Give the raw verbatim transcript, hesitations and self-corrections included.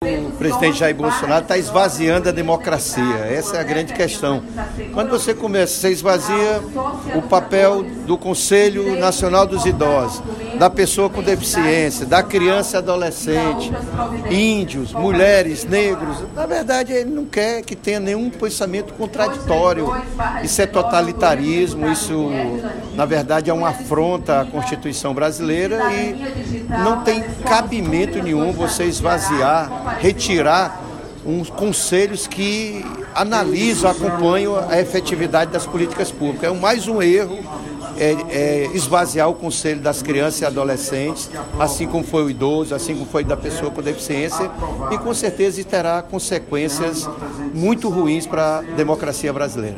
O presidente Jair Bolsonaro está esvaziando a democracia, essa é a grande questão. Quando você começa, você esvazia o papel do Conselho Nacional dos Idosos, da pessoa com deficiência, da criança e adolescente, índios, mulheres, negros. Na verdade, ele não quer que tenha nenhum pensamento contraditório. Isso é totalitarismo, isso, na verdade, é uma afronta à Constituição brasileira e não tem cabimento nenhum você esvaziar, retirar uns conselhos que analisam, acompanham a efetividade das políticas públicas. É mais um erro é, é esvaziar o Conselho das Crianças e Adolescentes, assim como foi o idoso, assim como foi da pessoa com deficiência, e com certeza terá consequências muito ruins para a democracia brasileira.